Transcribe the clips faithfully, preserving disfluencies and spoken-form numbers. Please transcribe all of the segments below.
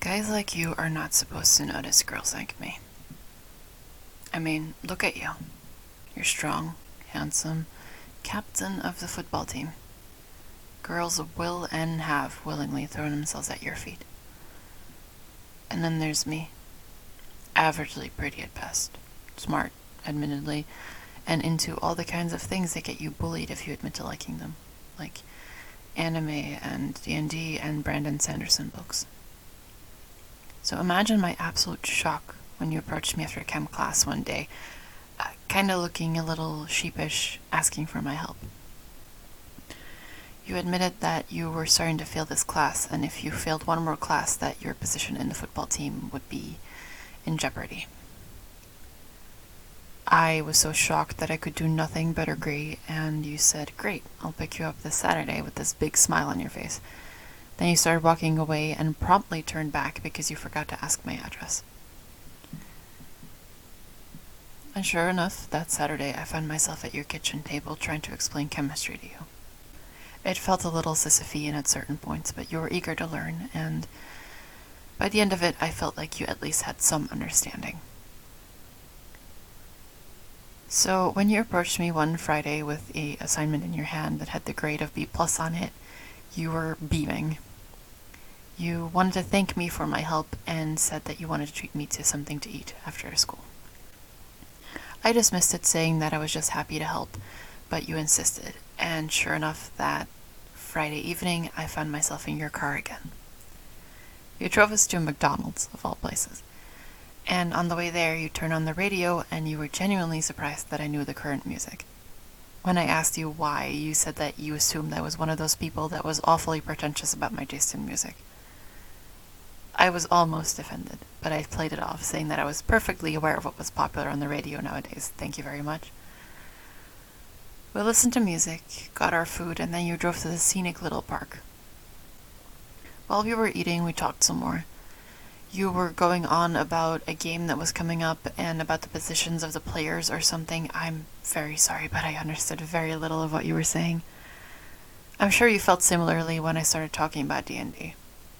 Guys like you are not supposed to notice girls like me. I mean, look at you. You're strong, handsome, captain of the football team. Girls will and have willingly thrown themselves at your feet. And then there's me. Averagely pretty at best. Smart, admittedly, and into all the kinds of things that get you bullied if you admit to liking them. Like anime and D and D and Brandon Sanderson books. So imagine my absolute shock when you approached me after chem class one day, uh, kind of looking a little sheepish, asking for my help. You admitted that you were starting to fail this class, and if you failed one more class, that your position in the football team would be in jeopardy. I was so shocked that I could do nothing but agree, and you said, "Great, I'll pick you up this Saturday," with this big smile on your face. Then you started walking away and promptly turned back because you forgot to ask my address. And sure enough, that Saturday I found myself at your kitchen table trying to explain chemistry to you. It felt a little Sisyphean at certain points, but you were eager to learn, and by the end of it, I felt like you at least had some understanding. So when you approached me one Friday with a assignment in your hand that had the grade of B plus on it, you were beaming. You wanted to thank me for my help and said that you wanted to treat me to something to eat after school. I dismissed it, saying that I was just happy to help, but you insisted, and sure enough, that Friday evening, I found myself in your car again. You drove us to McDonald's, of all places, and on the way there, you turned on the radio, and you were genuinely surprised that I knew the current music. When I asked you why, you said that you assumed I was one of those people that was awfully pretentious about my taste in music. I was almost offended, but I played it off, saying that I was perfectly aware of what was popular on the radio nowadays. Thank you very much. We listened to music, got our food, and then you drove to the scenic little park. While we were eating, we talked some more. You were going on about a game that was coming up and about the positions of the players or something. I'm very sorry, but I understood very little of what you were saying. I'm sure you felt similarly when I started talking about D and D.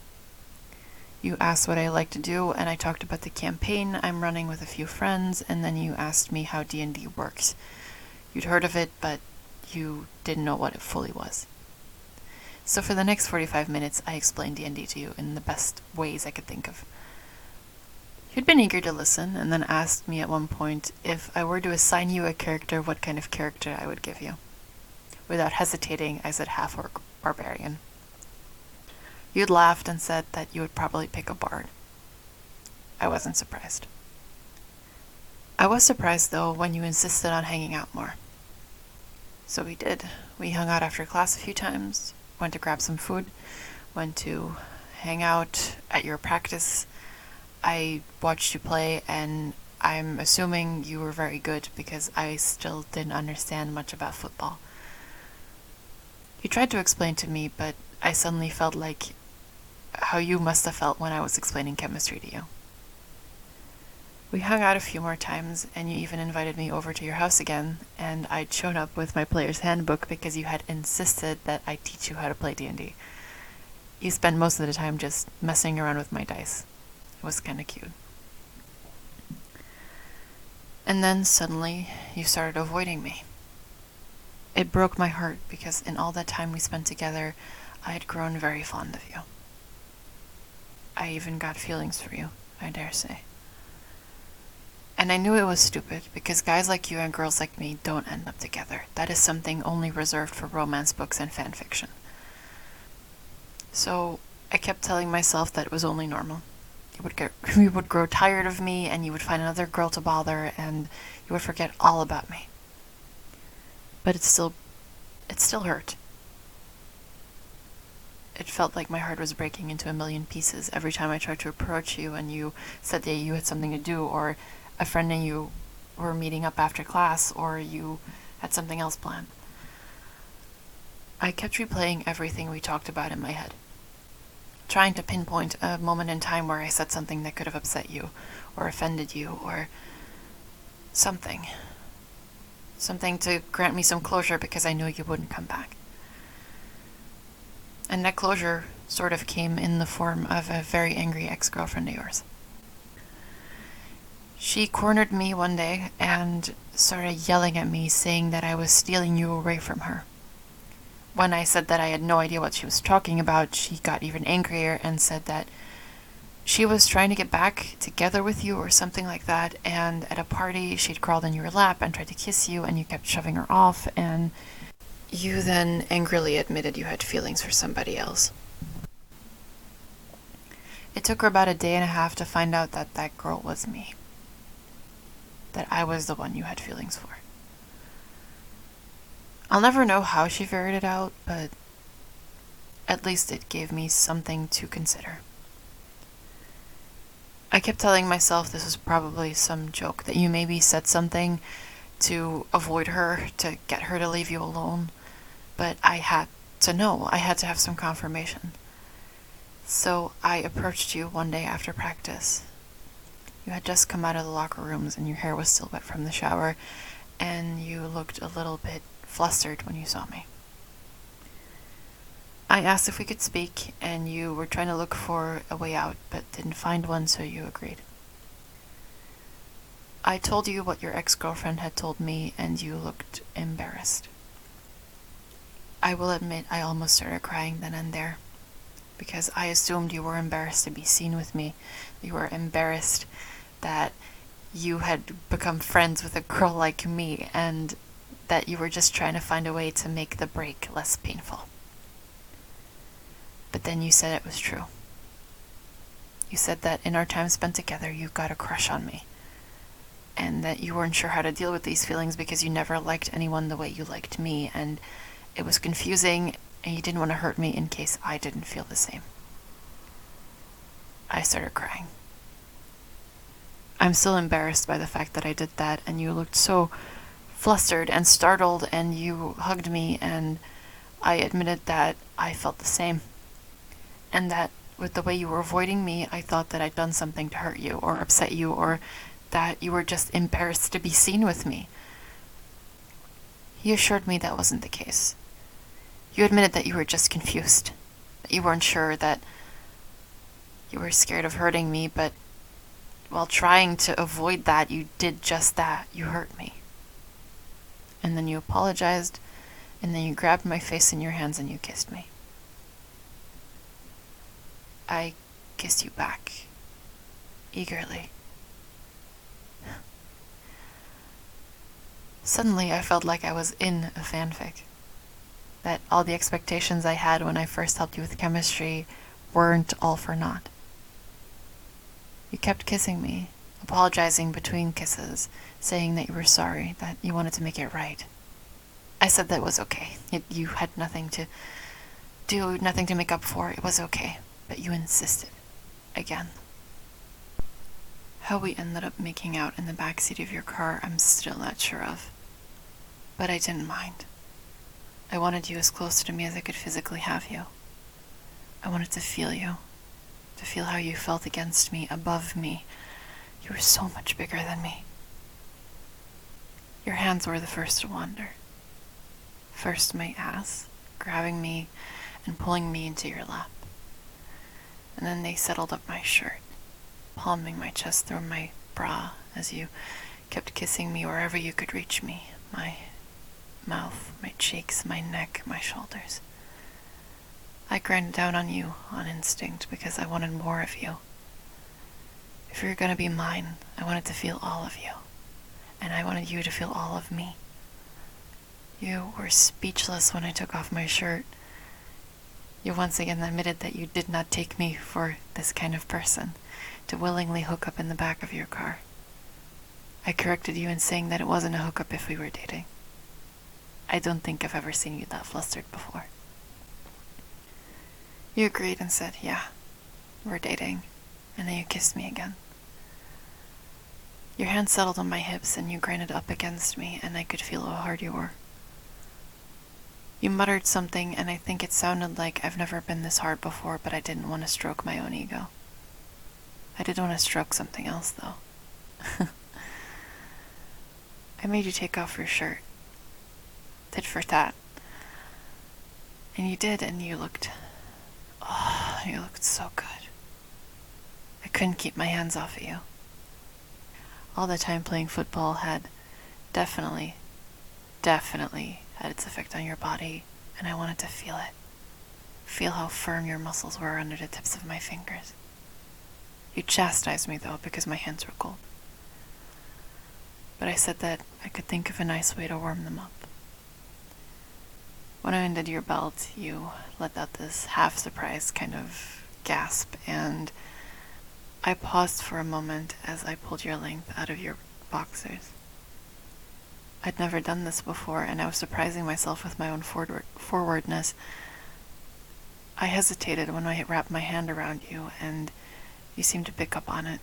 You asked what I like to do, and I talked about the campaign I'm running with a few friends, and then you asked me how D and D works. You'd heard of it, but you didn't know what it fully was. So for the next forty-five minutes, I explained D and D to you in the best ways I could think of. You'd been eager to listen, and then asked me at one point if I were to assign you a character, what kind of character I would give you. Without hesitating, I said half-orc barbarian. You'd laughed and said that you would probably pick a bard. I wasn't surprised. I was surprised, though, when you insisted on hanging out more. So we did. We hung out after class a few times, went to grab some food, went to hang out at your practice. I watched you play, and I'm assuming you were very good because I still didn't understand much about football. You tried to explain to me, but I suddenly felt like how you must have felt when I was explaining chemistry to you. We hung out a few more times, and you even invited me over to your house again, and I'd shown up with my player's handbook because you had insisted that I teach you how to play D and D. You spent most of the time just messing around with my dice. It was kind of cute. And then suddenly, you started avoiding me. It broke my heart because in all that time we spent together, I had grown very fond of you. I even got feelings for you, I dare say. And I knew it was stupid, because guys like you and girls like me don't end up together. That is something only reserved for romance books and fan fiction. So I kept telling myself that it was only normal. You would get, you would grow tired of me, and you would find another girl to bother, and you would forget all about me. But it still, it still hurt. It felt like my heart was breaking into a million pieces every time I tried to approach you and you said that you had something to do, or a friend and you were meeting up after class, or you had something else planned. I kept replaying everything we talked about in my head, trying to pinpoint a moment in time where I said something that could have upset you, or offended you, or something. Something to grant me some closure because I knew you wouldn't come back. And that closure sort of came in the form of a very angry ex-girlfriend of yours. She cornered me one day and started yelling at me, saying that I was stealing you away from her. When I said that I had no idea what she was talking about, she got even angrier and said that she was trying to get back together with you or something like that, and at a party she'd crawled in your lap and tried to kiss you, and you kept shoving her off, and you then angrily admitted you had feelings for somebody else. It took her about a day and a half to find out that that girl was me. That I was the one you had feelings for. I'll never know how she figured it out, but at least it gave me something to consider. I kept telling myself this was probably some joke, that you maybe said something to avoid her, to get her to leave you alone, but I had to know, I had to have some confirmation. So I approached you one day after practice. You had just come out of the locker rooms and your hair was still wet from the shower, and you looked a little bit flustered when you saw me. I asked if we could speak, and you were trying to look for a way out, but didn't find one, so you agreed. I told you what your ex-girlfriend had told me, and you looked embarrassed. I will admit I almost started crying then and there, because I assumed you were embarrassed to be seen with me. You were embarrassed that you had become friends with a girl like me, and that you were just trying to find a way to make the break less painful. But then you said it was true. You said that in our time spent together, you got a crush on me, and that you weren't sure how to deal with these feelings because you never liked anyone the way you liked me, and it was confusing, and you didn't want to hurt me in case I didn't feel the same. I started crying. I'm still embarrassed by the fact that I did that, and you looked so flustered and startled, and you hugged me, and I admitted that I felt the same. And that with the way you were avoiding me, I thought that I'd done something to hurt you or upset you, or that you were just embarrassed to be seen with me. You assured me that wasn't the case. You admitted that you were just confused, that you weren't sure, that you were scared of hurting me, but while trying to avoid that, you did just that. You hurt me. And then you apologized, and then you grabbed my face in your hands and you kissed me. I kissed you back, eagerly. Suddenly I felt like I was in a fanfic. That all the expectations I had when I first helped you with chemistry weren't all for naught. You kept kissing me, apologizing between kisses, saying that you were sorry, that you wanted to make it right. I said that was okay. It, you had nothing to do, nothing to make up for. It was okay. But you insisted. Again. How we ended up making out in the backseat of your car, I'm still not sure of. But I didn't mind. I wanted you as close to me as I could physically have you. I wanted to feel you. To feel how you felt against me, above me. You were so much bigger than me. Your hands were the first to wander. First my ass, grabbing me and pulling me into your lap. And then they settled up my shirt, palming my chest through my bra as you kept kissing me wherever you could reach me. My mouth, my cheeks, my neck, my shoulders. I grind down on you on instinct because I wanted more of you. If you were gonna be mine, I wanted to feel all of you. And I wanted you to feel all of me. You were speechless when I took off my shirt. You once again admitted that you did not take me for this kind of person, to willingly hook up in the back of your car. I corrected you in saying that it wasn't a hookup if we were dating. I don't think I've ever seen you that flustered before. You agreed and said, yeah, we're dating, and then you kissed me again. Your hand settled on my hips and you grinded up against me, and I could feel how hard you were. You muttered something, and I think it sounded like I've never been this hard before, but I didn't want to stroke my own ego. I did want to stroke something else, though. I made you take off your shirt. Tit for tat. And you did, and you looked... Oh, You looked so good. I couldn't keep my hands off of you. All the time playing football had definitely, definitely had its effect on your body, and I wanted to feel it. Feel how firm your muscles were under the tips of my fingers. You chastised me, though, because my hands were cold. But I said that I could think of a nice way to warm them up. When I undid your belt, you let out this half-surprised kind of gasp, and I paused for a moment as I pulled your length out of your boxers. I'd never done this before, and I was surprising myself with my own forward- forwardness. I hesitated when I wrapped my hand around you, and you seemed to pick up on it.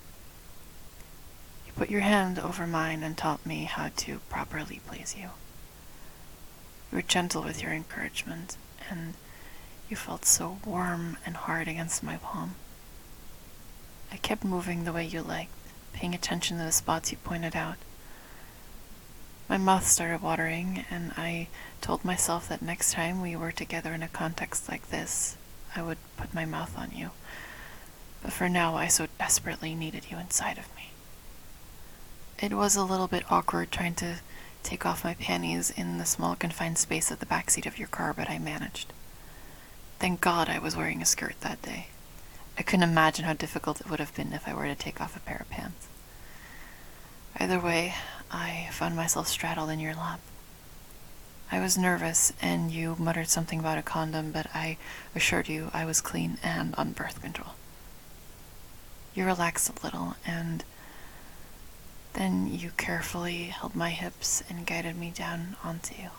You put your hand over mine and taught me how to properly please you. You were gentle with your encouragement, and you felt so warm and hard against my palm. I kept moving the way you liked, paying attention to the spots you pointed out. My mouth started watering, and I told myself that next time we were together in a context like this, I would put my mouth on you. But for now, I so desperately needed you inside of me. It was a little bit awkward trying to take off my panties in the small confined space at the backseat of your car, but I managed. Thank God I was wearing a skirt that day. I couldn't imagine how difficult it would have been if I were to take off a pair of pants. Either way, I found myself straddled in your lap. I was nervous, and you muttered something about a condom, but I assured you I was clean and on birth control. You relaxed a little, and then you carefully held my hips and guided me down onto you.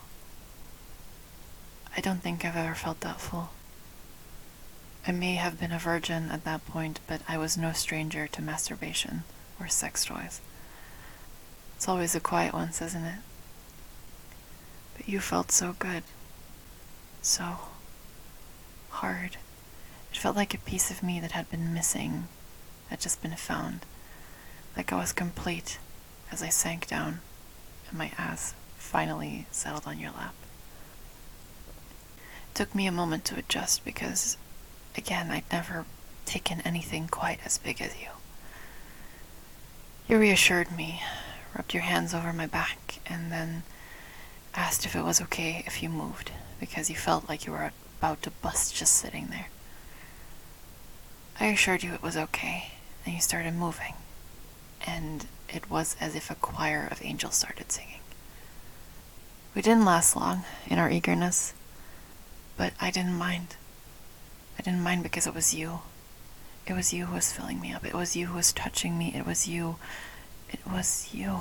I don't think I've ever felt that full. I may have been a virgin at that point, but I was no stranger to masturbation or sex toys. It's always the quiet ones, isn't it? But you felt so good. So hard. It felt like a piece of me that had been missing had just been found. Like I was complete as I sank down and my ass finally settled on your lap. It took me a moment to adjust because, again, I'd never taken anything quite as big as you. You reassured me, rubbed your hands over my back, and then asked if it was okay if you moved, because you felt like you were about to bust just sitting there. I assured you it was okay, and you started moving, and it was as if a choir of angels started singing. We didn't last long in our eagerness, but I didn't mind. I didn't mind because it was you. It was you who was filling me up. It was you who was touching me. It was you. It was you.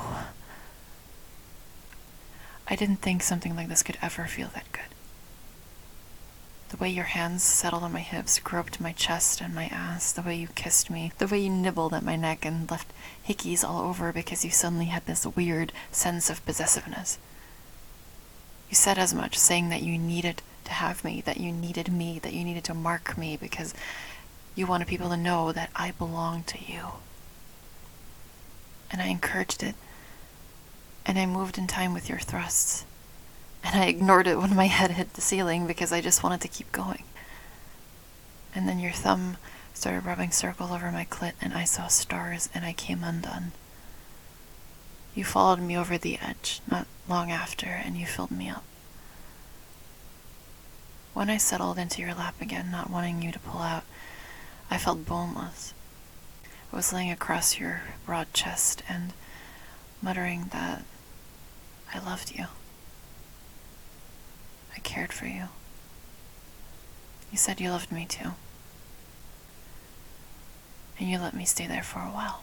I didn't think something like this could ever feel that good. The way your hands settled on my hips, groped my chest and my ass, the way you kissed me, the way you nibbled at my neck and left hickeys all over because you suddenly had this weird sense of possessiveness. You said as much, saying that you needed to have me, that you needed me, that you needed to mark me because you wanted people to know that I belonged to you. And I encouraged it, and I moved in time with your thrusts. And I ignored it when my head hit the ceiling because I just wanted to keep going. And then your thumb started rubbing circles over my clit, and I saw stars, and I came undone. You followed me over the edge, not long after, and you filled me up. When I settled into your lap again, not wanting you to pull out, I felt boneless. I was laying across your broad chest and muttering that I loved you. I cared for you. You said you loved me too. And you let me stay there for a while.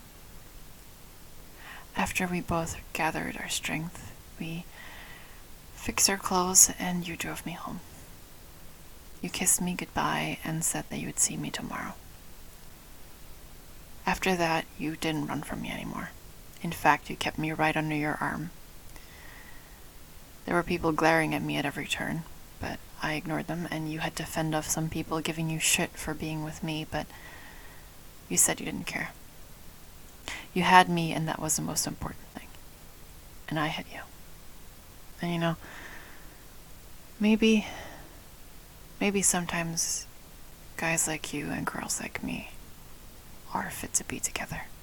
After we both gathered our strength, we fixed our clothes and you drove me home. You kissed me goodbye and said that you would see me tomorrow. After that, you didn't run from me anymore. In fact, you kept me right under your arm. There were people glaring at me at every turn, but I ignored them, and you had to fend off some people giving you shit for being with me, but you said you didn't care. You had me, and that was the most important thing. And I had you. And you know, maybe, maybe sometimes guys like you and girls like me are fit to be together.